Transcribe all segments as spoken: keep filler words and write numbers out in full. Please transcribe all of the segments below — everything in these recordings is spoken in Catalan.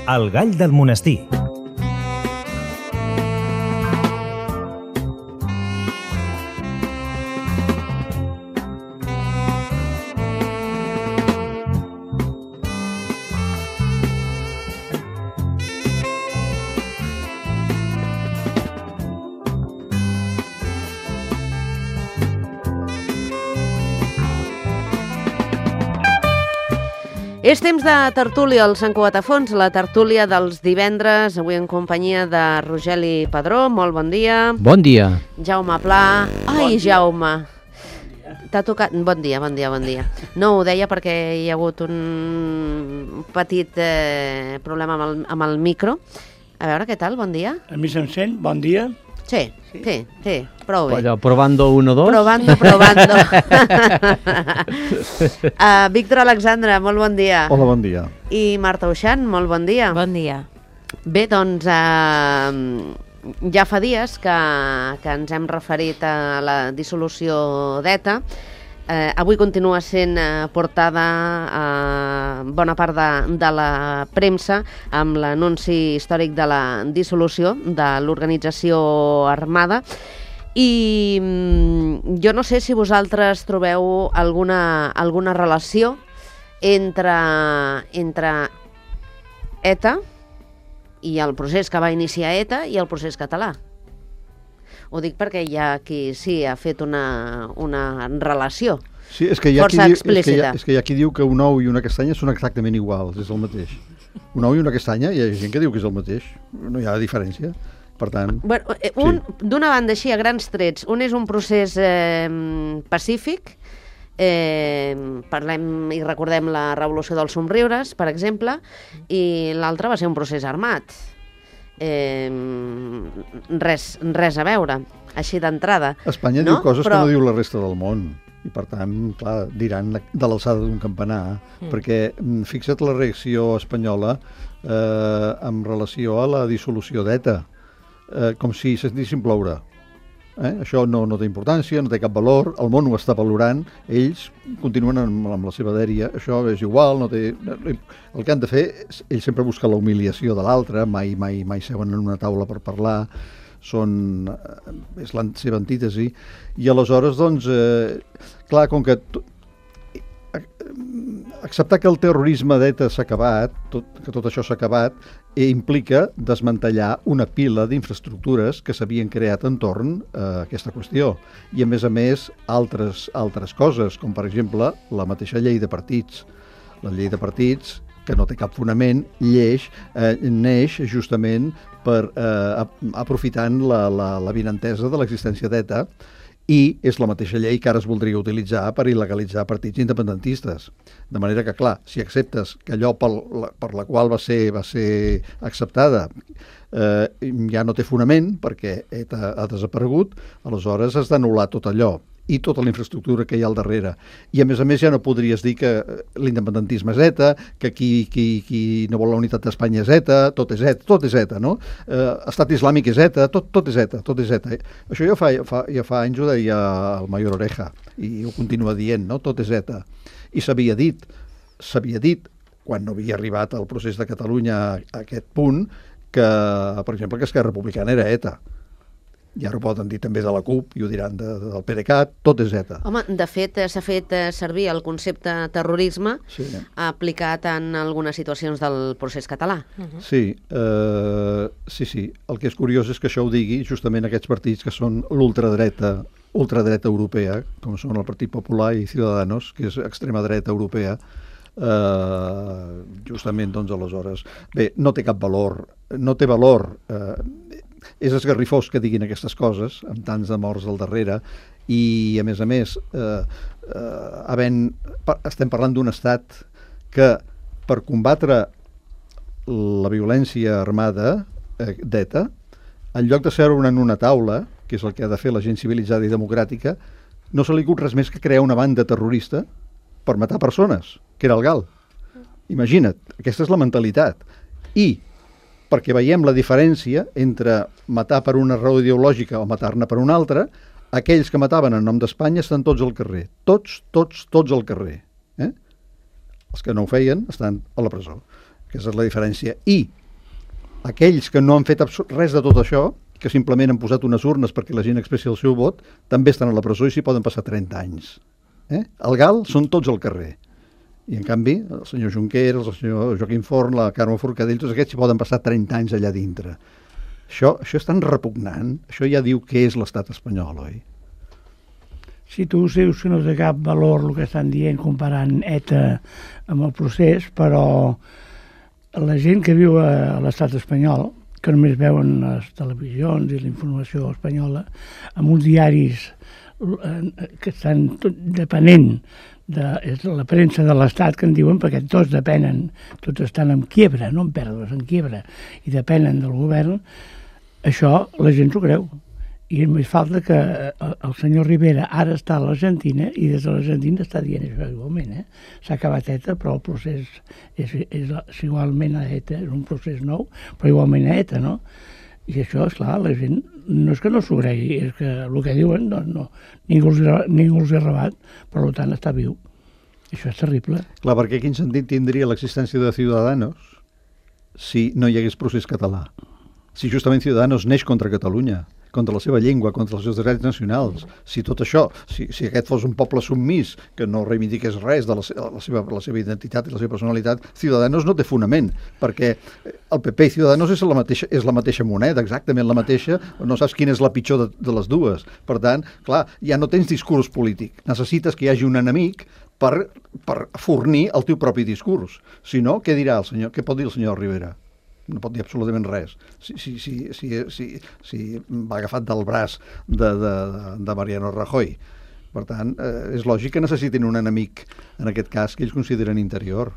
El gall del monestir. És temps de tertúlia al Sant Cugat a Fons, la tertúlia dels divendres, avui en companyia de Rogeli Padró. Molt bon dia. Bon dia. Jaume Pla. Ai, bon Jaume. T'ha tocat... Bon dia, bon dia, bon dia. No, ho deia perquè hi ha hagut un petit eh, problema amb el, amb el micro. A veure, què tal? Bon dia. A mi se'm sent? Bon dia. Sí, sí, sí, prou bé. Allò, probando uno, dos. Probando, probando. uh, Víctor Alexandre, molt bon dia. Hola, bon dia. I Marta Uixant, molt bon dia. Bon dia. Bé, doncs, uh, ja fa dies que, que ens hem referit a la dissolució d'ETA. Eh, avui continua sent eh, portada a eh, bona part de, de la premsa amb l'anunci històric de la dissolució de l'organització armada i mm, jo no sé si vosaltres trobeu alguna, alguna relació entre, entre ETA i el procés que va iniciar ETA i el procés català. Ho dic perquè hi ha qui sí ha fet una, una relació sí, és que hi ha força qui explícita. Diu, és, que hi ha, és que hi ha qui diu que un ou i una castanya són exactament iguals, és el mateix. Un ou i una castanya, hi ha gent que diu que és el mateix, no hi ha diferència. Per tant... Bueno, un, sí. D'una banda, així, a grans trets, un és un procés eh, pacífic, eh, parlem i recordem la Revolució dels Somriures, per exemple, i l'altre va ser un procés armat. Eh, res, res a veure, així d'entrada. Espanya no? diu coses Però... que no diu la resta del món i per tant, clar, diran de l'alçada d'un campanar, mm. perquè fixa't la reacció espanyola eh, en relació a la dissolució d'ETA, eh, com si sentissin ploure. Eh? Això no, no té importància, no té cap valor, el món ho està valorant, ells continuen amb, amb la seva dèria, això és igual, no té... el que han de fer, ells sempre busquen la humiliació de l'altre, mai, mai, mai seuen en una taula per parlar, són, és la seva antítesi, i aleshores, doncs, eh, clar, com que t- acceptar que el terrorisme d'ETA s'ha acabat, tot, que tot això s'ha acabat, eh, implica desmantellar una pila d'infraestructures que s'havien creat entorn a aquesta qüestió. I, a més a més, altres, altres coses, com per exemple la mateixa llei de partits. La llei de partits, que no té cap fonament, lleix, eh, neix justament per eh, aprofitant la, la, la vinentesa de l'existència d'ETA, i és la mateixa llei que ara es voldria utilitzar per il·legalitzar partits independentistes. De manera que, clar, si acceptes que allò per la, per la qual va ser, va ser acceptada eh, ja no té fonament, perquè ETA ha desaparegut, aleshores has d'anul·lar tot allò i tota la infraestructura que hi ha al darrere. I, a més a més, ja no podries dir que l'independentisme és ETA, que qui, qui, qui no vol la unitat d'Espanya és ETA, tot és ETA, tot és ETA, no? Eh, Estat Islàmic és ETA, tot, tot és ETA, tot és ETA. Això ja fa, fa, ja fa anys ho deia el Mayor Oreja, i ho continua dient, no? Tot és ETA. I s'havia dit, s'havia dit, quan no havia arribat el procés de Catalunya a aquest punt, que, per exemple, que Esquerra Republicana era ETA. I ara ho poden dir també de la CUP i ho diran de, de, del PDeCAT, tot és ETA. Home, de fet, s'ha fet servir el concepte terrorisme sí. aplicat en algunes situacions del procés català. Uh-huh. Sí, eh, sí, sí. El que és curiós és que això ho digui justament aquests partits que són l'ultradreta, ultradreta europea, com són el Partit Popular i Ciudadanos, que és extrema dreta europea, eh, justament, doncs, aleshores... Bé, no té cap valor, no té valor... Eh, és esgarrifós que diguin aquestes coses, amb tants de morts al darrere, i, a més a més, eh, eh, havent, estem parlant d'un estat que, per combatre la violència armada eh, d'ETA, en lloc de seure en una taula, que és el que ha de fer la gent civilitzada i democràtica, no se li acut res més que crear una banda terrorista per matar persones, que era el GAL. Imagina't, aquesta és la mentalitat. I perquè veiem la diferència entre matar per una raó ideològica o matar-ne per una altra, aquells que mataven en nom d'Espanya estan tots al carrer. Tots, tots, tots al carrer. Eh? Els que no ho feien estan a la presó. Aquesta és la diferència. I Aquells que no han fet res de tot això, que simplement han posat unes urnes perquè la gent expressi el seu vot, també estan a la presó i s'hi poden passar trenta anys. Eh? El Gal són tots al carrer. I, en canvi, el senyor Junqueras, el senyor Joaquim Forn, la Carme Forcadell, tots aquests s'hi poden passar trenta anys allà dintre. Això, això és tan repugnant. Això ja diu què és l'estat espanyol, oi? Si tu dius que no té cap valor el que estan dient comparant ETA amb el procés, però la gent que viu a l'estat espanyol, que només veuen les televisions i la informació espanyola, amb uns diaris que estan depenent de la premsa de l'Estat, que en diuen, perquè tots depenen, tots estan en quiebra, no en pèrdues, en quiebra, i depenen del govern, això la gent s'ho creu. I només falta que el senyor Rivera ara està a l'Argentina i des de l'Argentina està dient això igualment. Eh? S'ha acabat ETA, però el procés és, és, és igualment a ETA, és un procés nou, però igualment a ETA, no? I això, esclar, la gent no és que no s'ho cregui, és que el que diuen no, no, ningú, els, ningú els ha robat, per tant està viu. Això és terrible. Clar, perquè quin sentit tindria l'existència de Ciudadanos si no hi hagués procés català? Si justament Ciudadanos neix contra Catalunya, contra la seva llengua, contra els seus drets nacionals. Si tot això, si, si aquest fos un poble submís, que no reivindiqués res de la, la, seva, la seva identitat i la seva personalitat, Ciudadanos no té fonament, perquè el P P i Ciudadanos és la mateixa, és la mateixa moneda, exactament la mateixa, no saps quina és la pitjor de, de les dues. Per tant, clar, ja no tens discurs polític, necessites que hi hagi un enemic per, per fornir el teu propi discurs. Si no, què dirà el senyor, què pot dir el senyor Rivera? No pot dir absolutament res. Si, si, si, si, si, si va agafat del braç de, de, de Mariano Rajoy. Per tant, eh, és lògic que necessitin un enemic, en aquest cas, que ells consideren interior.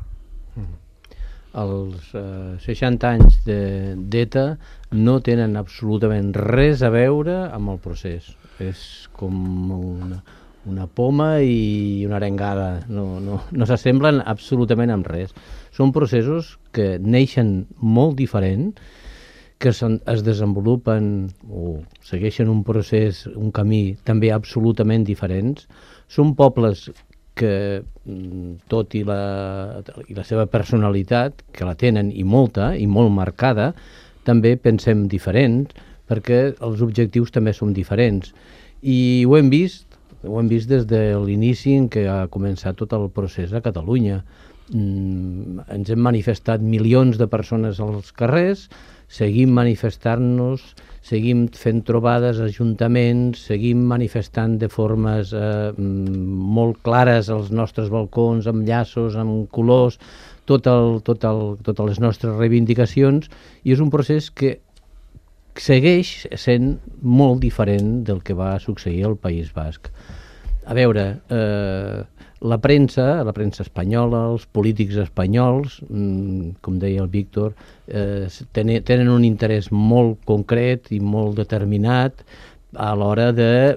Els eh, seixanta anys d'ETA no tenen absolutament res a veure amb el procés. És com una, una poma i una arengada. No, no, no s'assemblen absolutament amb res. Són processos que neixen molt diferent, que son, es desenvolupen o segueixen un procés, un camí també absolutament diferents. Són pobles que, tot i la, i la seva personalitat, que la tenen i molta, i molt marcada, també pensem diferent, perquè els objectius també són diferents. I ho hem vist, ho hem vist des de l'inici en què ha començat tot el procés a Catalunya. Mm, ens hem manifestat milions de persones als carrers, seguim manifestant-nos, seguim fent trobades a ajuntaments, seguim manifestant de formes eh, molt clares als nostres balcons, amb llaços, amb colors, tot el, tot el, totes les nostres reivindicacions, i és un procés que segueix sent molt diferent del que va succeir al País Basc. A veure, eh, la premsa, la premsa espanyola, els polítics espanyols, mmm, com deia el Víctor, eh, tenen, tenen un interès molt concret i molt determinat a l'hora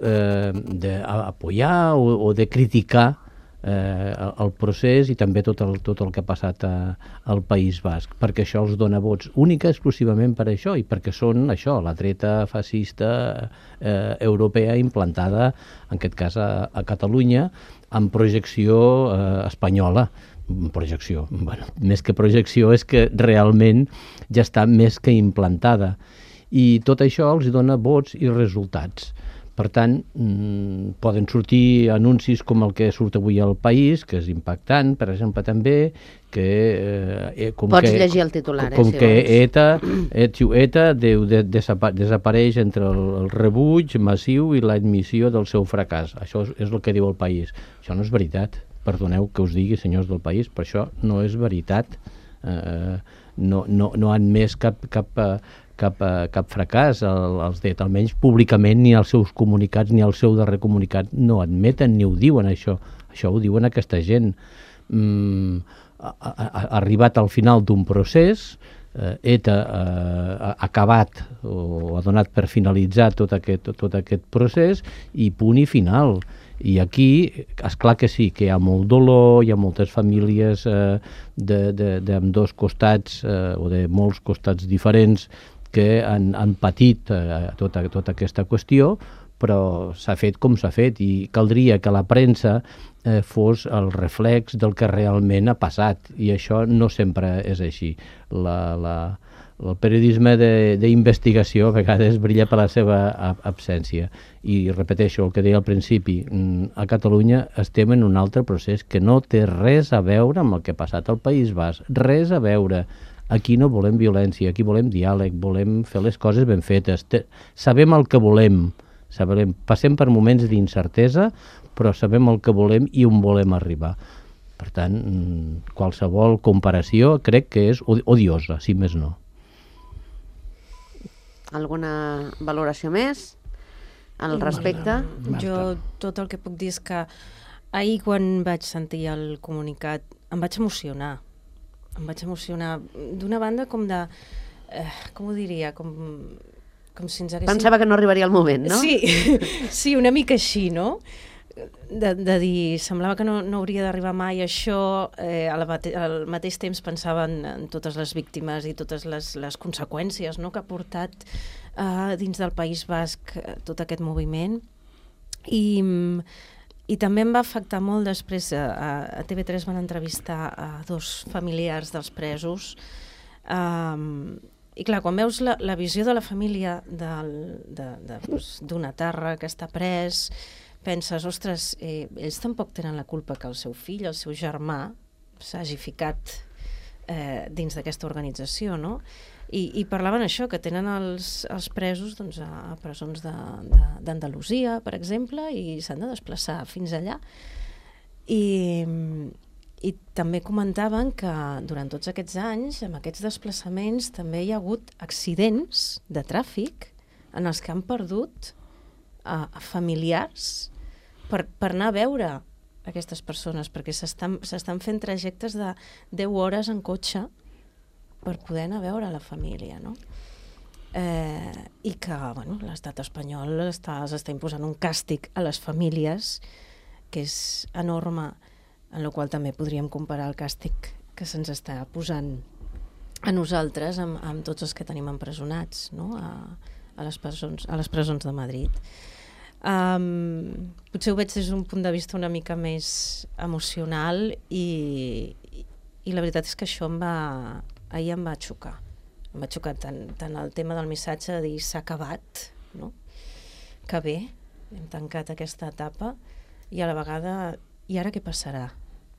d'apoyar eh, o, o de criticar eh, el procés i també tot el, tot el que ha passat a, al País Basc, perquè això els dona vots única exclusivament per això i perquè són això, la dreta fascista eh, europea implantada, en aquest cas a, a Catalunya, amb projecció eh, espanyola. Projecció, bueno, més que projecció és que realment ja està més que implantada. I tot això els dona vots i resultats. Per tant, mmm, poden sortir anuncis com el que surt avui al País, que és impactant, per exemple, també, que... Eh, com Pots que, llegir el titular, com eh, si que vols. ETA, ETA, ETA deu de, desapa, desapareix entre el, el rebuig massiu i l'admissió del seu fracàs. Això és, és el que diu el País. Això no és veritat. Perdoneu que us digui, senyors del País, però això no és veritat. Eh, no, no, no han admès cap... cap Cap, cap fracàs, el, els d'ETA, almenys públicament, ni els seus comunicats ni el seu darrer comunicat no admeten ni ho diuen això, això ho diuen aquesta gent. Mm, ha, ha, ha arribat al final d'un procés, eh, ETA eh, ha acabat o ha donat per finalitzat tot aquest, tot, tot aquest procés i punt i final. I aquí, esclar que sí, que hi ha molt dolor, hi ha moltes famílies eh, d'ambdós costats eh, o de molts costats diferents que han, han patit eh, tota, tota aquesta qüestió, però s'ha fet com s'ha fet i caldria que la premsa eh, fos el reflex del que realment ha passat i això no sempre és així. La, la, el periodisme d'investigació a vegades brilla per la seva absència. I repeteixo el que deia al principi, a Catalunya estem en un altre procés que no té res a veure amb el que ha passat al País Basc, res a veure. Aquí no volem violència, aquí volem diàleg, volem fer les coses ben fetes, sabem el que volem, sabem, passem per moments d'incertesa, però sabem el que volem i on volem arribar. Per tant, qualsevol comparació crec que és odiosa, si més no. Alguna valoració més al respecte? Jo tot el que puc dir és que ahir quan vaig sentir el comunicat em vaig emocionar. Em vaig emocionar d'una banda com de... Eh, com ho diria? Com, com si ens haguessin... Pensava que no arribaria el moment, no? Sí, sí, una mica així, no? De, de dir, semblava que no, no hauria d'arribar mai això, eh, al, mate, al mateix temps pensava en, en totes les víctimes i totes les, les conseqüències, no?, que ha portat eh, dins del País Basc tot aquest moviment. I, i també em va afectar molt després, a, a T V tres van entrevistar a dos familiars dels presos, um, i clar, quan veus la, la visió de la família del, de, de, doncs, d'una terra que està pres, penses, ostres, eh, ells tampoc tenen la culpa que el seu fill, el seu germà, s'hagi ficat eh, dins d'aquesta organització, no? I, i parlaven això, que tenen els, els presos doncs, a, a presons d'Andalusia, per exemple, i s'han de desplaçar fins allà. I, i també comentaven que durant tots aquests anys, amb aquests desplaçaments, també hi ha hagut accidents de tràfic en els que han perdut a, a familiars per, per anar a veure aquestes persones, perquè s'estan s'estan fent trajectes de deu hores en cotxe per poder anar a veure la família, no? Eh, I que, bueno, l'estat espanyol està, s'està imposant un càstig a les famílies que és enorme, en la qual també podríem comparar el càstig que se'ns està posant a nosaltres amb, amb tots els que tenim empresonats, no?, a, a les presons, a les presons de Madrid. Um, potser ho veig des d'un punt de vista una mica més emocional i, i, i la veritat és que això em va, ahir em va xocar. Em va xocar tant, tant el tema del missatge de dir s'ha acabat, no?, que bé, hem tancat aquesta etapa, i a la vegada, i ara què passarà?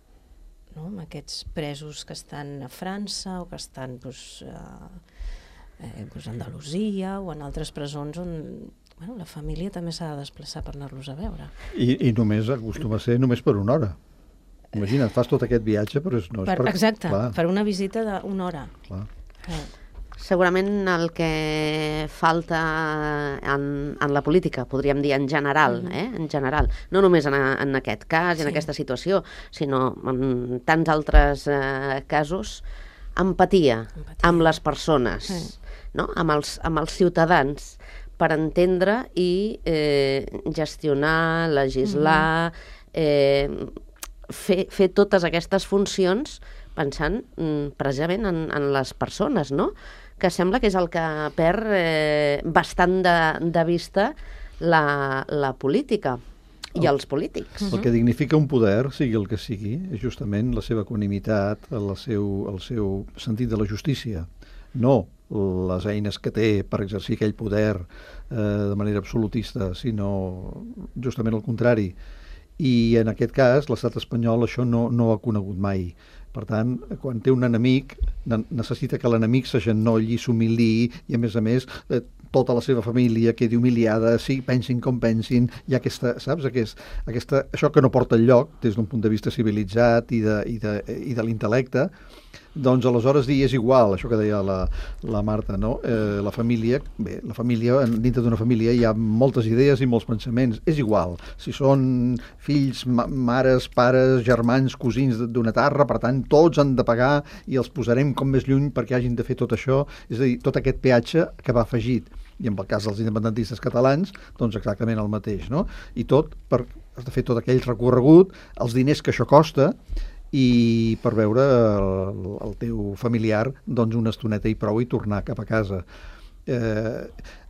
No? Amb aquests presos que estan a França o que estan doncs, a, eh, doncs a Andalusia o en altres presons on bueno, la família també s'ha de desplaçar per anar-los a veure. I, i només acostuma a ser només per una hora. Imagina't, fas tot aquest viatge, però és, no és per, per... Exacte, clar. Per una visita d'una hora. Clar. Eh. Segurament el que falta en, en la política, podríem dir en general, mm. eh? en general, no només en, en aquest cas i en sí. aquesta situació, sinó en tants altres eh, casos, empatia, empatia amb les persones, sí. no? amb, els, amb els ciutadans, per entendre i eh, gestionar, legislar, mm. eh, fer, fer totes aquestes funcions pensant mm, precisament en, en les persones, no?, que sembla que és el que perd eh, bastant de, de vista la, la política i el, els polítics. El que dignifica un poder, sigui el que sigui, és justament la seva equanimitat, el seu, el seu sentit de la justícia. No les eines que té per exercir aquell poder eh, de manera absolutista, sinó justament el contrari. I en aquest cas, l'estat espanyol això no, no ha conegut mai. Per tant, quan té un enemic, necessita que l'enemic s'agenolli, s'humiliï i, a més a més, eh, tota la seva família quedi humiliada, sí, pensin com pensin, hi ha aquesta, saps, aquest, aquesta, això que no porta enlloc des d'un punt de vista civilitzat i de, i de, i de l'intel·lecte, doncs aleshores dir és igual, això que deia la, la Marta, no? Eh, la família, bé, la família, dintre d'una família hi ha moltes idees i molts pensaments, és igual, si són fills, ma mares, pares, germans, cosins d'una terra, per tant, tots han de pagar i els posarem com més lluny perquè hagin de fer tot això, és a dir, tot aquest peatge que va afegit, i en el cas dels independentistes catalans, doncs exactament el mateix, no? I tot per has de fer tot aquell recorregut, els diners que això costa, i per veure el, el teu familiar doncs una estoneta i prou i tornar cap a casa. Eh,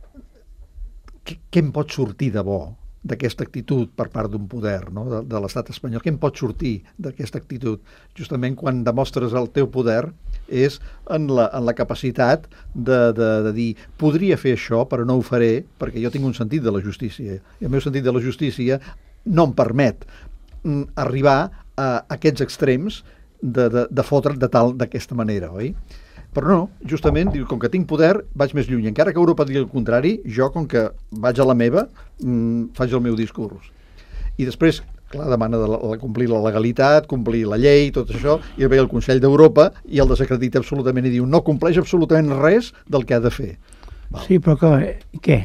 què, què em pot sortir de bo d'aquesta actitud per part d'un poder, no? de, de l'estat espanyol? Què em pot sortir d'aquesta actitud? Justament quan demostres el teu poder és en la, en la capacitat de, de, de dir podria fer això però no ho faré perquè jo tinc un sentit de la justícia i el meu sentit de la justícia no em permet mm, arribar a aquests extrems de, de, de fotre't de tal d'aquesta manera, oi? Però no, justament, diu, com que tinc poder, vaig més lluny. Encara que Europa digui el contrari, jo, com que vaig a la meva, mmm, faig el meu discurs. I després, clar, demana de la, la, complir la legalitat, complir la llei, tot això, i ve el Consell d'Europa i el desacredita absolutament i diu no compleix absolutament res del que ha de fer. Val. Sí, però que, què?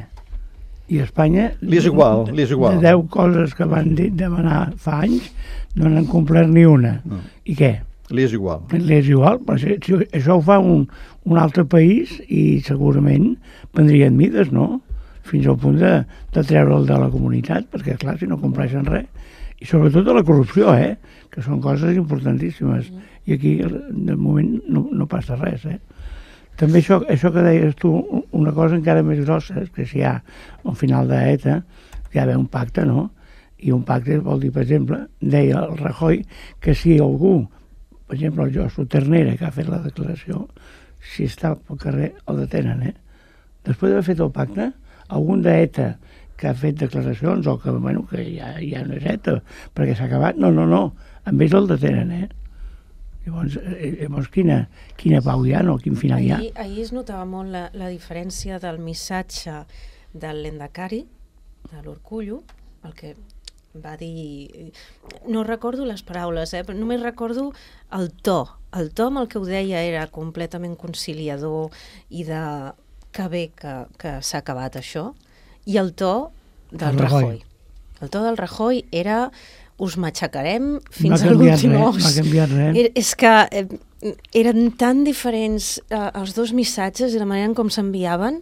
I a Espanya... Li és igual, li és igual. De deu coses que van dir, demanar fa anys, no n'han complert ni una. No. I què? Li és igual. Li és igual, però si, si això ho fa un, un altre país i segurament prendrien mides, no? Fins al punt de, de treure'l de la comunitat, perquè clar, si no compleixen res. I sobretot de la corrupció, eh? Que són coses importantíssimes. I aquí, de moment, no, no passa res, eh? També això, això que deies tu, una cosa encara més grossa, és que si hi ha al final d'ETA, hi ha d'haver un pacte, no? I un pacte vol dir, per exemple, deia el Rajoy que si algú, per exemple, el Josu Ternera, que ha fet la declaració, si està pel carrer, el detenen, eh? Després d'haver fet el pacte, algun d'ETA que ha fet declaracions o que, bueno, que ja, ja no és ETA, perquè s'ha acabat, no, no, no, amb ells el detenen, eh? Llavors, eh, llavors quina, quina pau hi ha, no? Quin final hi ha? Ahir, ahir es notava molt la, la diferència del missatge del Lendakari, de l'Orcullo, el que va dir... No recordo les paraules, eh, però només recordo el to. El to amb el que ho deia era completament conciliador i de que bé que, que s'ha acabat això, i el to del Rajoy. El to del Rajoy era us matxacarem fins a l'últim os. No ha canviat res. És que eh, eren tan diferents eh, els dos missatges i la manera com s'enviaven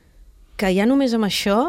que ja només amb això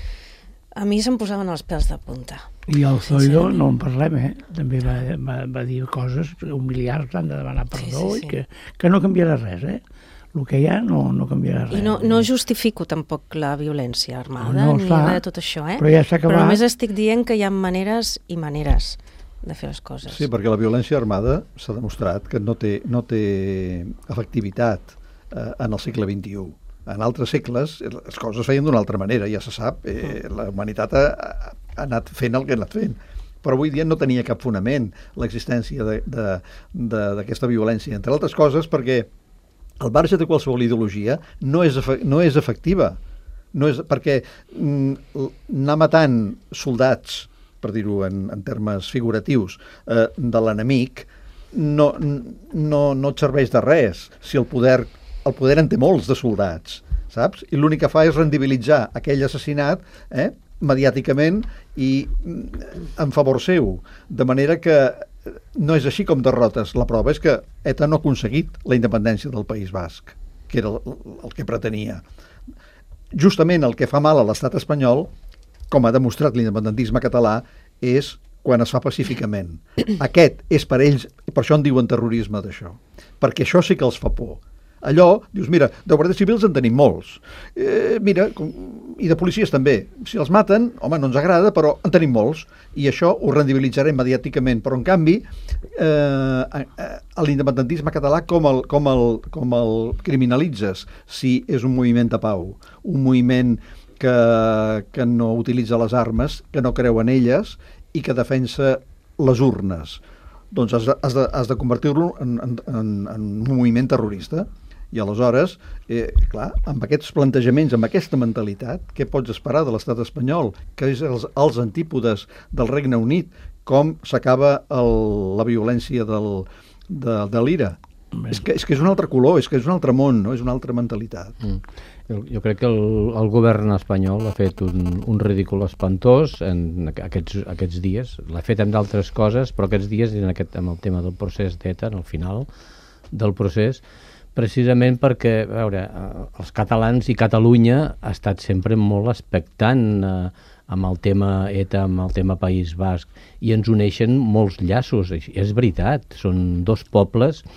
a mi se'm posaven els pèls de punta. I el Zoido, no en parlem, eh? També va, va, va dir coses humiliars, han de demanar perdó, sí, sí, sí. I que, que no canviarà res, eh? El que hi ha no, no canviarà res. I no, no justifico tampoc la violència armada, no, no, ni clar, res de tot això, eh? Però ja s'ha acabat. Però només estic dient que hi ha maneres i maneres de fer les coses. Sí, perquè la violència armada s'ha demostrat que no té, no té efectivitat eh, en el segle vint-i-u. En altres segles les coses es feien d'una altra manera, ja se sap, eh, la humanitat ha, ha anat fent el que ha anat fent, però avui dia no tenia cap fonament l'existència d'aquesta violència, entre altres coses perquè al marge de qualsevol ideologia no és, no és efectiva, no és, perquè mm, anar matant soldats, per dir-ho en, en termes figuratius, eh, de l'enemic no, no, no et serveix de res si el poder el poder en té molts de soldats, saps? I l'únic que fa és rendibilitzar aquell assassinat eh, mediàticament i en favor seu. De manera que no és així com derrotes. La prova és que ETA no ha aconseguit la independència del País Basc, que era el, el que pretenia. Justament el que fa mal a l'estat espanyol, com ha demostrat l'independentisme català, és quan es fa pacíficament. Aquest és per ells, i per això en diuen terrorisme d'això, perquè això sí que els fa por. Allò, dius, mira, de guàrdies civils en tenim molts. Eh, mira, com, i de policies també. Si els maten, home, no ens agrada, però en tenim molts. I això ho rendibilitzarem mediàticament. Però, en canvi, eh, a l'independentisme català com el, com, el, com el criminalitzes si és un moviment de pau? Un moviment que, que no utilitza les armes, que no creu en elles i que defensa les urnes. Doncs has de, has de, has de convertir-lo en, en, en, en un moviment terrorista. I aleshores, eh, clar, amb aquests plantejaments, amb aquesta mentalitat, què pots esperar de l'estat espanyol? Que és els, els antípodes del Regne Unit, com s'acaba la violència del, de, de l'Ira. És que, és que és un altre color, és que és un altre món, no? És una altra mentalitat. Mm. Jo, jo crec que el, el govern espanyol ha fet un, un ridícul espantós en aquests, aquests dies. L'ha fet amb d'altres coses, però aquests dies, en aquest, amb el tema del procés d'ETA, al final del procés, precisament perquè, a veure, els catalans i Catalunya ha estat sempre molt expectant eh, amb el tema ETA, amb el tema País Basc, i ens uneixen molts llaços, és veritat, són dos pobles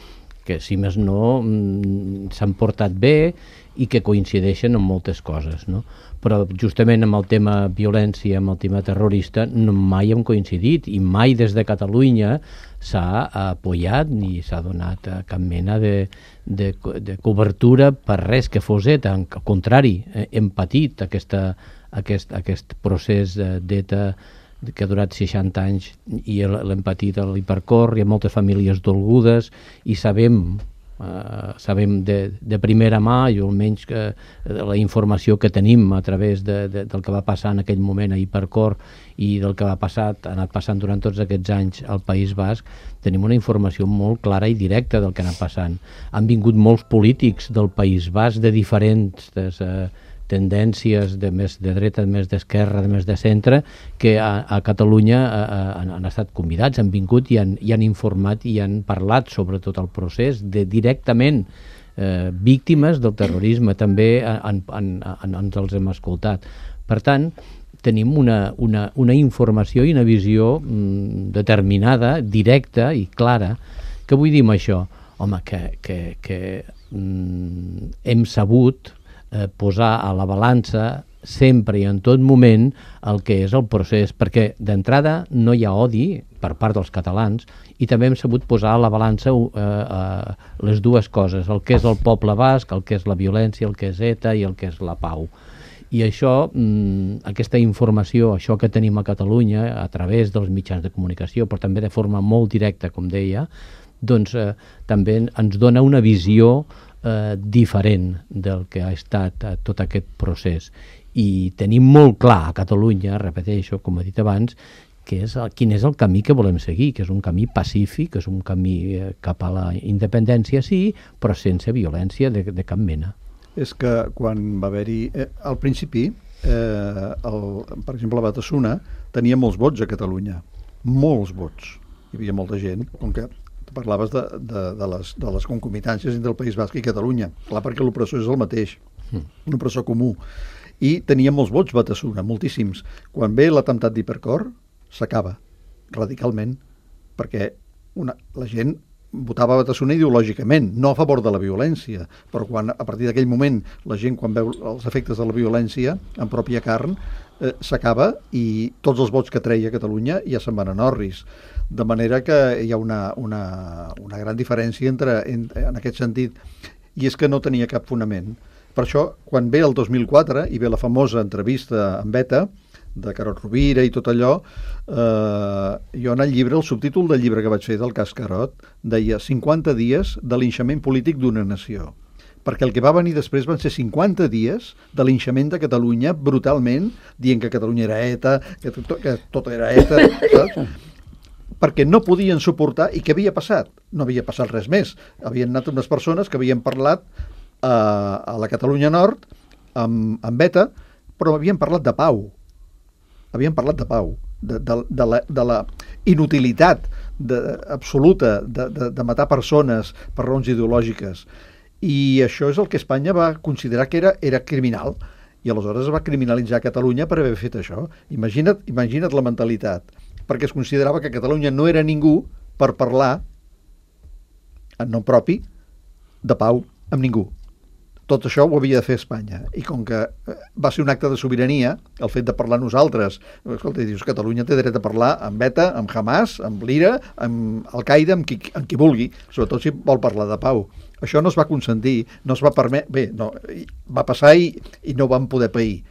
que si més no s'han portat bé i que coincideixen en moltes coses, no? Però justament amb el tema violència, amb el tema terrorista, no mai hem coincidit i mai des de Catalunya s'ha apoyat ni s'ha donat cap mena de, de, de cobertura per res que fos ETA. Al contrari, hem patit aquesta, aquest, aquest procés d'ETA que ha durat seixanta anys i l'hem patit a l'Hipercor, hi ha moltes famílies dolgudes i sabem Uh, sabem de, de primera mà, i almenys que, la informació que tenim a través de, de, del que va passar en aquell moment a Hipercor i del que va passar, ha anat passant durant tots aquests anys al País Basc, tenim una informació molt clara i directa del que ha anat passant. Han vingut molts polítics del País Basc de diferents des, uh, tendències de més de dreta, de més d'esquerra, de més de centre, que a, a Catalunya a, a, han, han estat convidats, han vingut i han, i han informat i han parlat sobre tot el procés de directament eh, víctimes del terrorisme, també en, en, en, ens els hem escoltat. Per tant, tenim una, una, una informació i una visió mm, determinada, directa i clara. Què vull dir amb això? Home, que, que, que mm, hem sabut Eh, posar a la balança sempre i en tot moment el que és el procés, perquè d'entrada no hi ha odi per part dels catalans i també hem sabut posar a la balança eh, eh, les dues coses, el que és el poble basc, el que és la violència, el que és ETA i el que és la pau. I això, mm, aquesta informació, això que tenim a Catalunya a través dels mitjans de comunicació, però també de forma molt directa, com deia, doncs eh, també ens dona una visió Eh, diferent del que ha estat eh, tot aquest procés. I tenim molt clar a Catalunya, repeteixo, com he dit abans, que és el, quin és el camí que volem seguir, que és un camí pacífic, que és un camí eh, cap a la independència, sí, però sense violència de, de cap mena. És que quan va haver-hi... Eh, al principi, eh, el, per exemple, Batasuna tenia molts vots a Catalunya, molts vots. Hi havia molta gent, com que parlaves de, de, de, les, de les concomitàncies entre el País Basc i Catalunya. Clar, perquè l'opressor és el mateix, un opressor comú. I tenia molts vots Batasuna, moltíssims. Quan ve l'atemptat d'Hipercor, s'acaba radicalment, perquè una, la gent votava Batasuna ideològicament, no a favor de la violència, però quan a partir d'aquell moment la gent, quan veu els efectes de la violència en pròpia carn, eh, s'acaba i tots els vots que treia Catalunya ja se'n van a Norris. De manera que hi ha una, una, una gran diferència entre, en, en aquest sentit, i és que no tenia cap fonament. Per això, quan ve el dos mil quatre i ve la famosa entrevista amb ETA, de Carod Rovira i tot allò, eh, jo en el llibre, el subtítol del llibre que vaig fer del cas Carod, deia cinquanta dies de linxament polític d'una nació. Perquè el que va venir després van ser cinquanta dies de linxament de Catalunya brutalment, dient que Catalunya era ETA, que tot, que tot era ETA, saps? Perquè no podien suportar, i què havia passat? No havia passat res més. Havien anat unes persones que havien parlat eh, a la Catalunya Nord amb, amb ETA, però havien parlat de pau. Havien parlat de pau, de, de, de, la, de la inutilitat de, absoluta de, de, de matar persones per raons ideològiques. I això és el que Espanya va considerar que era, era criminal. I aleshores es va criminalitzar Catalunya per haver fet això. Imagina't, imagina't la mentalitat. Perquè es considerava que Catalunya no era ningú per parlar en nom propi de pau amb ningú. Tot això ho havia de fer Espanya. I com que va ser un acte de sobirania, el fet de parlar nosaltres, escolta, dius, Catalunya té dret a parlar amb ETA, amb Hamas, amb l'Ira, amb Al-Qaeda, amb qui, amb qui vulgui, sobretot si vol parlar de pau. Això no es va consentir, no es va permetre... Bé, no, va passar i, i no vam poder pair.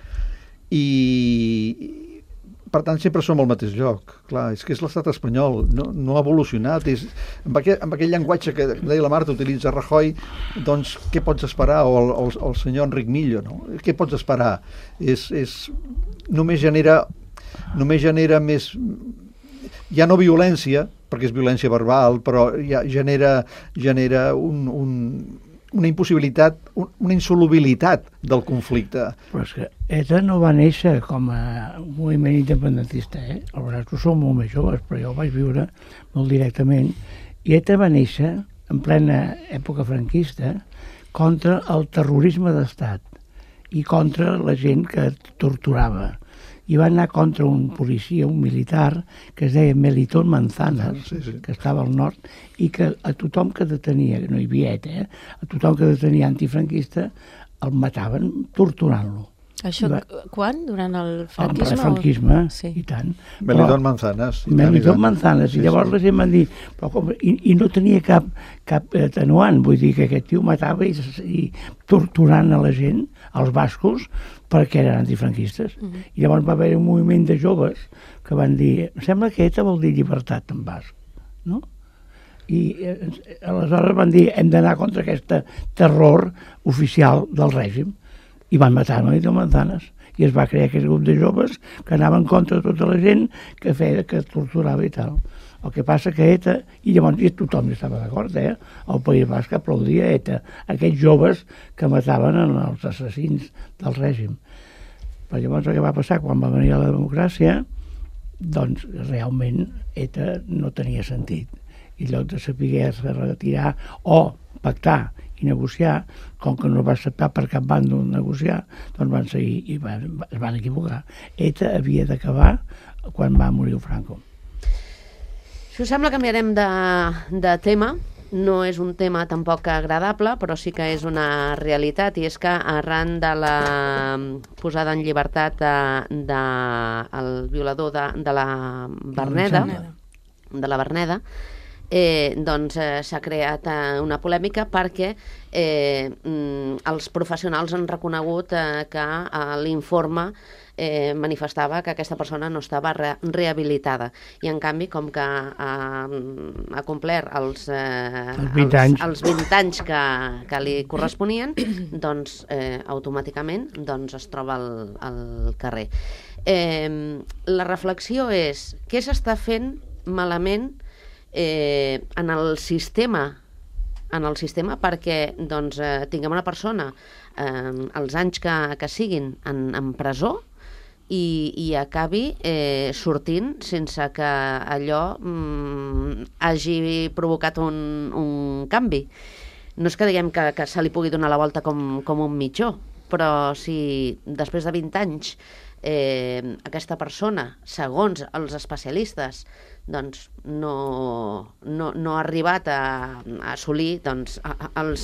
I... Per tant, sempre som al mateix lloc. Clar, és que és l'estat espanyol, no, no ha evolucionat. És, amb, aquell, amb aquell llenguatge que deia la Marta, utilitza Rajoy, doncs què pots esperar? O el, el, el senyor Enric Millo, no? Què pots esperar? És, és, només genera, només genera més... Ja no violència, perquè és violència verbal, però ja genera, genera un... un una impossibilitat, una insolubilitat del conflicte. Però és que ETA no va néixer com a moviment independentista, eh? Els braços són molt més joves, però jo ho vaig viure molt directament. I ETA va néixer en plena època franquista contra el terrorisme d'estat i contra la gent que torturava. i va anar contra un policia, un militar, que es deia Melitón Manzanas, sí, sí. que estava al nord, i que a tothom que detenia, no hi havia ETA, eh? a tothom que detenia antifranquista, el mataven torturant-lo. Això va... quan? Durant el franquisme? El franquisme, o... sí. i tant. Melitón Manzanas. Melitón Manzanas, sí, i llavors sí. la gent van dir, però com, i, i no tenia cap, cap atenuant, vull dir que aquest tio matava i, i torturant a la gent, als bascos, perquè eren antifranquistes. Uh -huh. I llavors va haver un moviment de joves que van dir, em sembla que ETA vol dir llibertat en basc, no? I eh, aleshores van dir, hem d'anar contra aquest terror oficial del règim, i van matar Melitón Manzanas, i es va crear aquest grup de joves que anaven contra tota la gent que feia, que torturava i tal. El que passa que ETA, i llavors i tothom estava d'acord, eh? El País Basc aplaudia ETA, aquests joves que mataven els assassins del règim. Però llavors el que va passar quan va venir la democràcia, doncs realment ETA no tenia sentit. I en lloc de saber-se retirar o pactar i negociar, com que no va acceptar per cap bàndol negociar, doncs van seguir i van, es van equivocar. ETA havia d'acabar quan va morir Franco. Si us sembla, canviarem de, de tema. No és un tema tampoc agradable, però sí que és una realitat, i és que arran de la posada en llibertat de, de el violador de, de la Verneda, de la Verneda, Eh, doncs eh, s'ha creat eh, una polèmica perquè eh, mm, els professionals han reconegut eh, que eh, l'informe eh, manifestava que aquesta persona no estava re rehabilitada, i en canvi, com que eh, ha complert els, eh, els vint anys, els, els vint anys que, que li corresponien, doncs eh, automàticament doncs, es troba al, al carrer. Eh, la reflexió és què s'està fent malament Eh, en el sistema en el sistema perquè doncs, eh, tinguem una persona eh, els anys que, que siguin en, en presó i, i acabi eh, sortint sense que allò mm, hagi provocat un, un canvi. No és que diguem que, que se li pugui donar la volta com, com un mitjó, però si després de vint anys eh, aquesta persona, segons els especialistes, doncs no, no, no ha arribat a, a assolir doncs, a, a, els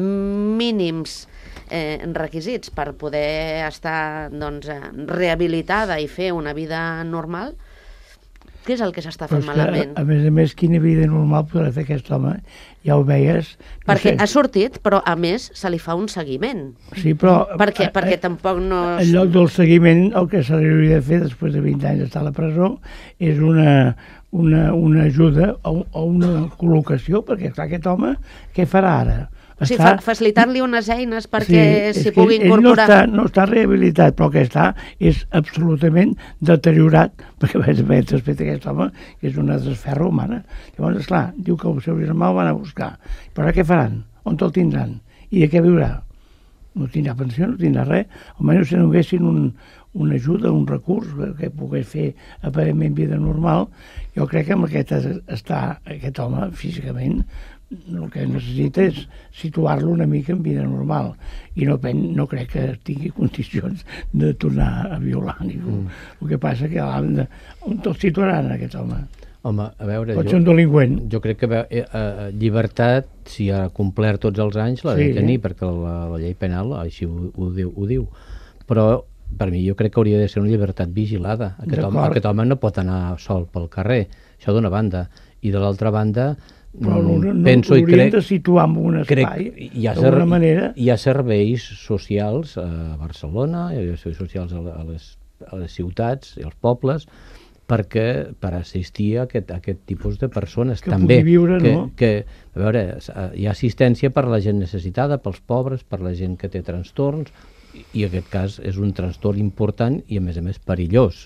mínims eh, requisits per poder estar doncs, rehabilitada i fer una vida normal, què és el que s'està fent malament? A més a més, quina vida normal podrà fer aquest home? Ja ho veies. No perquè sé. ha sortit, però a més se li fa un seguiment. Sí, però... Perquè, perquè tampoc no... En lloc del seguiment, el que se li hauria de fer després de vint anys d'estar a la presó és una, una, una ajuda o, o una col·locació, perquè clar, aquest home, què farà ara? O sigui, fa, facilitar-li unes eines perquè sí, s'hi pugui incorporar... Ell no està, no està rehabilitat, però el que està és absolutament deteriorat, perquè després aquest home és una desferra humana. Llavors, esclar, diu que el seu germà el van a buscar. Però ara què faran? On te'l tindran? I de què viurà? No tindrà pensió, no tindrà res. Almenys si no haguessin un, una ajuda, un recurs que pogués fer aparentment vida normal, jo crec que amb aquest està aquest home físicament el que necessita és situar-lo una mica en vida normal i no, no crec que tingui condicions de tornar a violar ningú. Mm. El que passa que de, on te'l situaran aquest home? Home, a veure... Pot jo, ser un delinqüent. Jo crec que eh, eh, llibertat, si ha complert tots els anys, l'ha sí, de tenir, eh? Perquè la, la llei penal així ho, ho, diu, ho diu. Però per mi jo crec que hauria de ser una llibertat vigilada. Aquest home, aquest home no pot anar sol pel carrer, això d'una banda. I de l'altra banda... Però no, no, l'haurien de situar en un espai, d'alguna manera. Hi ha serveis socials a Barcelona, hi ha serveis socials a les, a les ciutats i als pobles, perquè per assistir a aquest, a aquest tipus de persones. Que també, pugui viure, que, no? Que, a veure, hi ha assistència per la gent necessitada, pels pobres, per la gent que té trastorns, i en aquest cas és un trastorn important i a més a més perillós.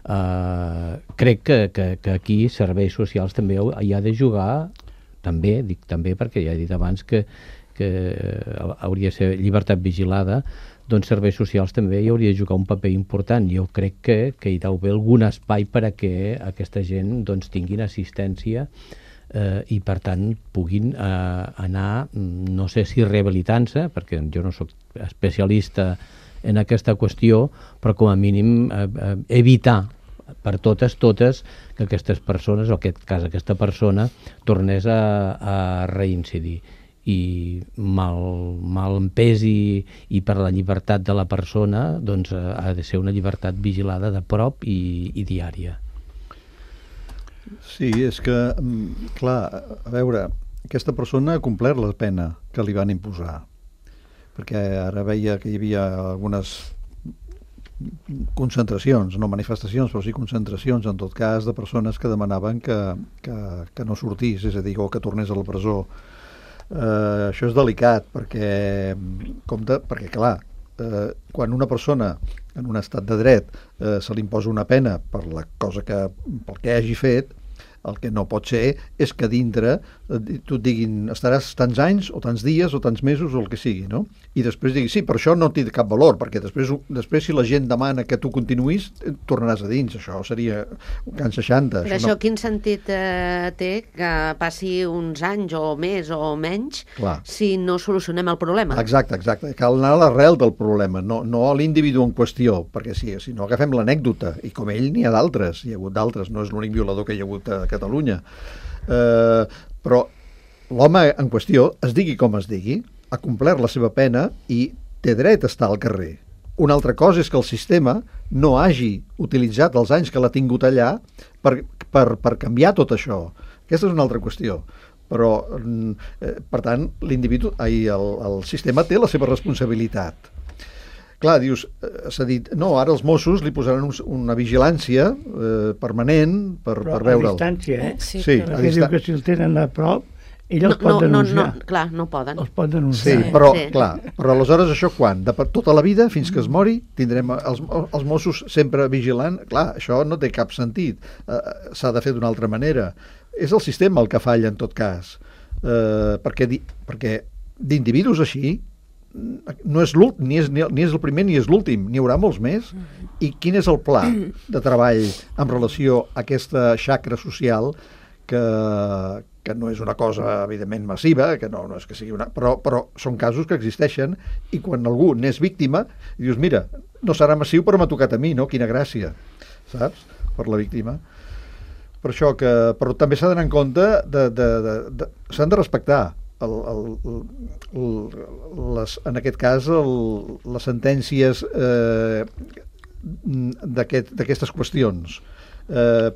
Uh, crec que, que, que aquí serveis socials també hi ha de jugar, també, dic també perquè ja he dit abans que, que hauria de ser llibertat vigilada, doncs serveis socials també hi hauria de jugar un paper important. Jo crec que, que hi deu haver algun espai per a que aquesta gent doncs, tinguin assistència eh, i per tant puguin eh, anar, no sé si rehabilitant-se, perquè jo no sóc especialista en aquesta qüestió, però com a mínim eh, eh, evitar per totes, totes, que aquestes persones, o en aquest cas aquesta persona, tornés a, a reincidir. I mal, mal empès i, i per la llibertat de la persona, doncs ha de ser una llibertat vigilada de prop i, i diària. Sí, és que, clar, a veure, aquesta persona ha complert la pena que li van imposar, perquè ara veia que hi havia algunes concentracions, no manifestacions, però sí concentracions, en tot cas, de persones que demanaven que, que, que no sortís, és a dir, o que tornés a la presó. Uh, això és delicat, perquè, compte, perquè clar, uh, quan una persona en un estat de dret uh, se li imposa una pena per la cosa que, pel que hagi fet, el que no pot ser és que dintre tu et diguin estaràs tants anys o tants dies o tants mesos o el que sigui, no? I després diguis sí, però això no té cap valor, perquè després, després si la gent demana que tu continuïs, tornaràs a dins. Això seria un can seixanta. Però això, això no... quin sentit eh, té que passi uns anys o més o menys Clar. si no solucionem el problema? Exacte, exacte. Cal anar a l'arrel del problema, no, no a l'individu en qüestió, perquè si, si no agafem l'anècdota, i com ell n'hi ha d'altres, hi ha hagut d'altres, no és l'únic violador que hi ha hagut a Catalunya. Eh, però l'home en qüestió, es digui com es digui, ha complert la seva pena i té dret a estar al carrer. Una altra cosa és que el sistema no hagi utilitzat els anys que l'ha tingut allà per, per, per canviar tot això. Aquesta és una altra qüestió. Però, eh, per tant, l'individu, ai, el, el sistema té la seva responsabilitat. Clar, dius, s'ha dit, no, ara els Mossos li posaran un, una vigilància eh, permanent per, per veure'l. Però a distància, eh? Sí, sí a distan... diu que si el tenen a prop, ell els no, pot denunciar. No, no, clar, no poden. Els pot denunciar. Sí, però, sí. clar, però aleshores això quan? De per tota la vida, fins que es mori, tindrem els, els Mossos sempre vigilant? Clar, això no té cap sentit. Uh, s'ha de fer d'una altra manera. És el sistema el que falla, en tot cas. Uh, perquè di, perquè d'individus així, no és l'últim, ni, és, ni és el primer ni és l'últim, n'hi haurà molts més. I quin és el pla de treball en relació a aquesta xacra social que, que no és una cosa evidentment massiva, que no, no és que sigui una, però, però són casos que existeixen, i quan algú n'és víctima dius, mira, no serà massiu però m'ha tocat a mi, no? Quina gràcia, saps? Per la víctima. Per això que, però també s'ha d'anar en compte de, de, de, de, s'han de respectar El, el, el, les, en aquest cas el, les sentències eh, d'aquest, d'aquestes qüestions. Eh,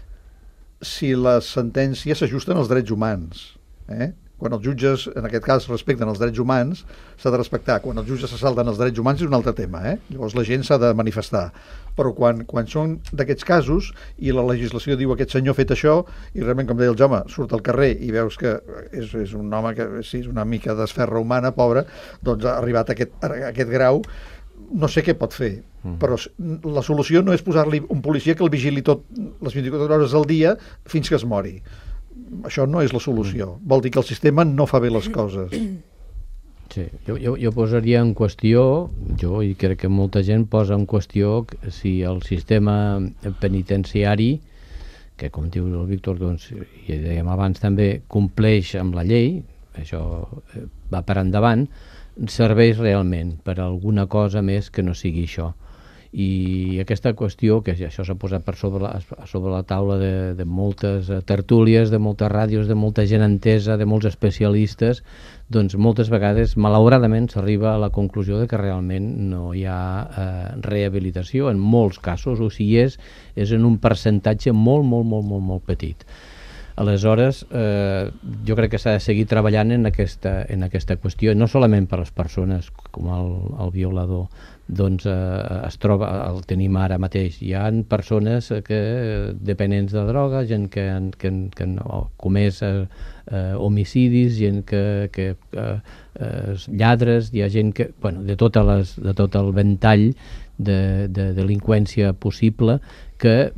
si les sentències s'ajusten als drets humans, eh? Quan els jutges, en aquest cas, respecten els drets humans, s'ha de respectar. Quan els jutges se salten els drets humans és un altre tema, eh? Llavors la gent s'ha de manifestar. Però quan, quan són d'aquests casos i la legislació diu aquest senyor ha fet això i realment, com deia el Jaume, surt al carrer i veus que és, és un home que sí, és una mica d'esferra humana, pobre, doncs ha arribat a aquest, a aquest grau, no sé què pot fer, mm. però la solució no és posar-li un policia que el vigili tot les vint-i-quatre hores al dia fins que es mori. Això no és la solució. Vol dir que el sistema no fa bé les coses. Sí, jo, jo, jo posaria en qüestió, jo i crec que molta gent posa en qüestió si el sistema penitenciari, que com diu el Víctor, doncs, i dèiem abans també, compleix amb la llei, això va per endavant, serveix realment per alguna cosa més que no sigui això. I aquesta qüestió, que això s'ha posat per sobre la, sobre la taula de, de moltes tertúlies, de moltes ràdios, de molta gent entesa, de molts especialistes, doncs moltes vegades, malauradament, s'arriba a la conclusió de que realment no hi ha eh, rehabilitació en molts casos, o si és, és en un percentatge molt, molt, molt, molt, molt petit. Aleshores, eh, jo crec que s'ha de seguir treballant en aquesta, en aquesta qüestió, no solament per les persones com el, el violador, doncs eh, es troba, el tenim ara mateix. Hi ha persones que, dependents de droga, gent que han, que, que han comès eh, eh, homicidis, gent que, que eh, eh, lladres, hi ha gent que, bueno, de, totes les, de tot el ventall de, de delinqüència possible, que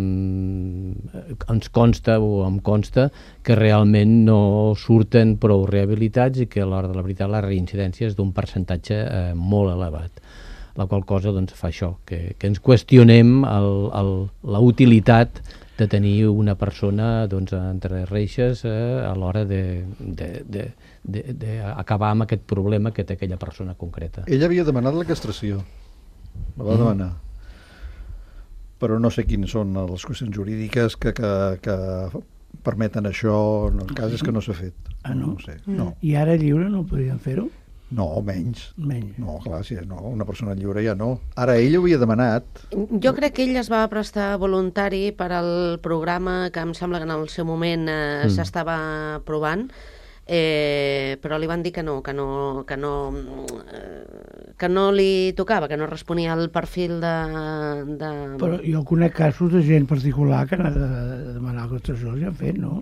mm, ens consta o em consta que realment no surten prou rehabilitats i que a l'hora de la veritat la reincidència és d'un percentatge eh, molt elevat. La qual cosa doncs, fa això, que, que ens qüestionem el, el, la utilitat de tenir una persona doncs, entre reixes eh, a l'hora d'acabar amb aquest problema que té aquella persona concreta. Ella havia demanat la castració, la va demanar. Però no sé quines són les qüestions jurídiques que, que, que permeten això. En el cas és que no s'ha fet. Ah, no? No ho sé. No. I ara lliure no podrien fer-ho? No, menys. Menys. No, clar, si no, una persona lliure ja no. Ara ell ho havia demanat. Jo crec que ell es va prestar voluntari per al programa que em sembla que en el seu moment eh, mm. s'estava provant, eh, però li van dir que no, que no, que no, eh, que no li tocava, que no responia al perfil de... de... Però jo conec casos de gent particular que ha de, de demanar la castració, ja han fet, no?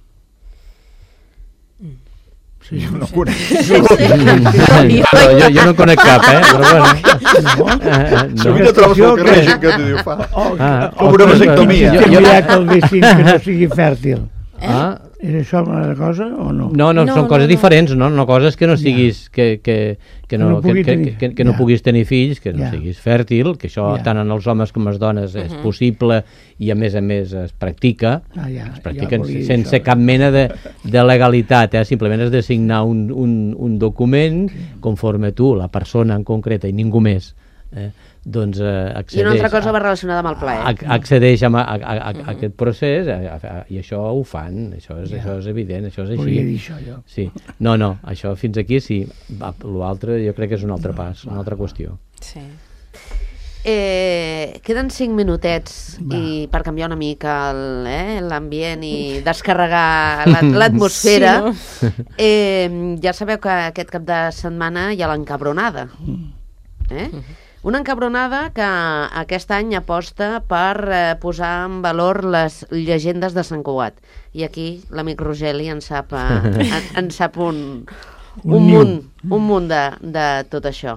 Sí, jo no conec. Jo, jo, jo no conec cap, eh? Però bueno. No? Eh, no. Sovint et trobes al carrer gent que t'ho diu fa. Oh, Ah, oh, com una oh, vasectomia. Que hem mirat el vecin que no sigui fèrtil. Ah, És això una cosa o no? no, no, No, són no, coses no. diferents, no? No coses que no siguis, que, que, que no, no que, pugui que, tenir. que, que no Ja. puguis tenir fills, que no Ja. siguis fèrtil, que això Ja. tant en els homes com les dones és possible i a més a més es practica, Ah, ja, es practica ja volia dir sense això. cap mena de, de legalitat, eh? Simplement has de signar un, un, un document conforme tu, la persona en concreta i ningú més, eh? doncs eh, accedeix... I una altra cosa va relacionada amb el plaer. Ac- accedeix a, a, a, a, a aquest procés a, a, a, i això ho fan, això és, Ja. això és evident, això és Volia dir així. això, jo. Sí. No, no, això fins aquí sí. L'altre jo crec que és un altre pas, una altra qüestió. Sí. Eh, queden cinc minutets Va. i per canviar una mica el, eh, l'ambient i descarregar la- l'atmosfera. Sí, eh, ja sabeu que aquest cap de setmana hi ha l'encabronada. Eh? Una encabronada que aquest any aposta per eh, posar en valor les llegendes de Sant Cugat. I aquí l'amic Rogeli en sap, eh, en, en sap un, Un un, niu. munt, un munt de, de tot això.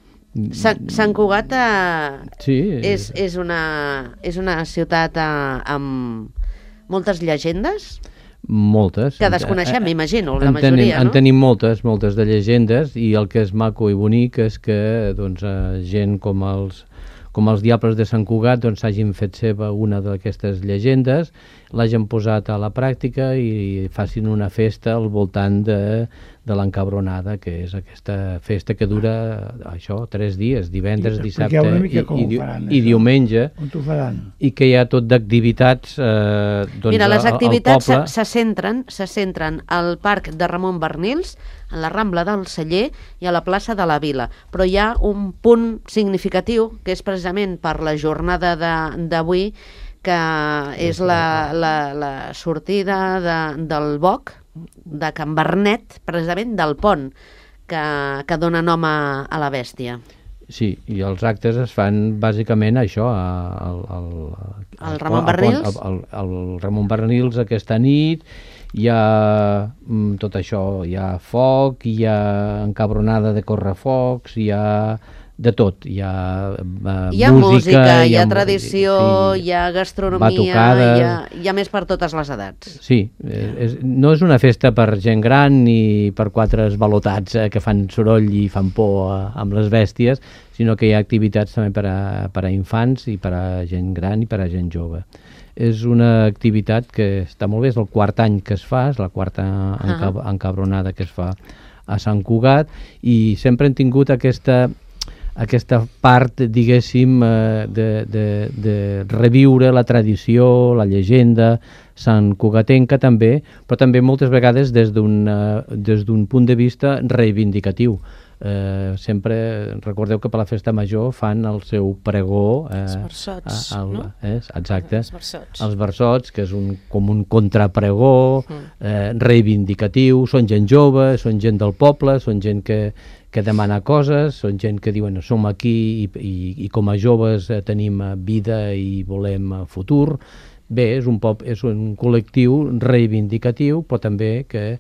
Sant, Sant Cugat eh, Sí, és, és, una, és una ciutat eh, amb moltes llegendes moltes. que desconeixem, En- m'imagino, la en tenim, majoria, en no? tenim moltes, moltes de llegendes i el que és maco i bonic és que doncs, eh, gent com els, com els Diables de Sant Cugat doncs, hagin fet seva una d'aquestes llegendes, l'hagin posat a la pràctica i facin una festa al voltant de, de l'encabronada, que és aquesta festa que dura això, tres dies, divendres, I dissabte expliqueu una mica i, com i, ho di- faran, i això. diumenge, On t'ho faran? i que hi ha tot d'activitats eh, doncs, Mira, les al- al activitats se, poble. se centren se centren al Parc de Ramon Bernils, en la Rambla del Celler i a la plaça de la Vila. Però hi ha un punt significatiu, que és precisament per la jornada de- d'avui, que és la, la, la sortida de, del Boc, de Can Bernet, precisament del pont, que, que dona nom a, a la bèstia. Sí, i els actes es fan bàsicament això, a- al, al, Al Ramon al- Barnils? Al, al, al Ramon Barnils aquesta nit, hi ha mm, tot això, hi ha foc, hi ha encabronada de correfocs, hi ha de tot, hi ha uh, Hi ha música, hi ha, mu- tradició, sí, hi ha gastronomia, batucades. hi ha, hi ha més per totes les edats. Sí, és, és, no és una festa per gent gran ni per quatre esvalotats eh, que fan soroll i fan por eh, amb les bèsties, sinó que hi ha activitats també per a, per a infants i per a gent gran i per a gent jove. És una activitat que està molt bé, és el quart any que es fa, és la quarta encab encabronada que es fa a Sant Cugat, i sempre hem tingut aquesta aquesta part, diguéssim, eh, de, de, de reviure la tradició, la llegenda santcugatenca també, però també moltes vegades des d'un des d'un punt de vista reivindicatiu. Eh, sempre recordeu que per la festa major fan el seu pregó eh, Els versots, a- al- no? eh, exacte, Els versots. els versots, que és un, com un contrapregó Mm. eh, reivindicatiu, són gent jove, són gent del poble, són gent que, que demana coses, són gent que diuen som aquí i, i, i com a joves eh, tenim eh, vida i volem eh, futur. Bé, és un, pop, és un col·lectiu reivindicatiu, però també que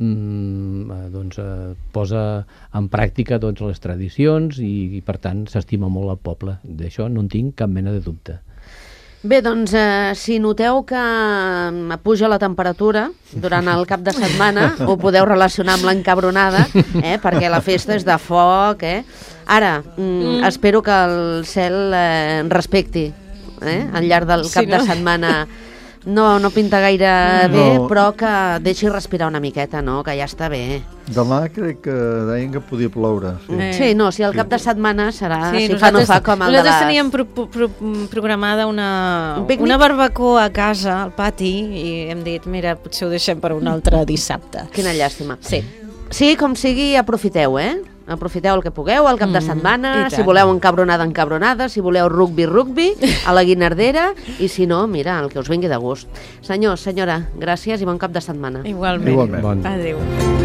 mm, eh, doncs, eh, posa en pràctica doncs, les tradicions i, i per tant s'estima molt el poble. D'això no en tinc cap mena de dubte. Bé, doncs, eh, si noteu que mm, puja la temperatura durant el cap de setmana, ho podeu relacionar amb l'encabronada, eh, perquè la festa és de foc, eh? Ara, mm, mm. espero que el cel eh, respecti, eh, al llarg del Sí, cap no? de setmana no, no pinta gaire No. bé, però que deixi respirar una miqueta, no? Que ja està bé. Demà crec que deien que podia ploure. Sí. Eh. Sí, no, si el cap de setmana serà, Sí, si fa no fa, com el de nosaltres les... teníem pro, pro, programada una, Un pícnic? una barbacoa a casa, al pati, i hem dit, mira, potser ho deixem per un altre dissabte. Quina llàstima. Sí. Sí, com sigui, aprofiteu, eh? Aprofiteu el que pugueu, el cap de Mm, setmana, i si tant. voleu encabronada, encabronada, si voleu rugby, rugby, a la guinardera, i si no, mira, el que us vingui de gust. Senyor, senyora, gràcies i bon cap de setmana. Igualment. Igualment. Bon. Adéu.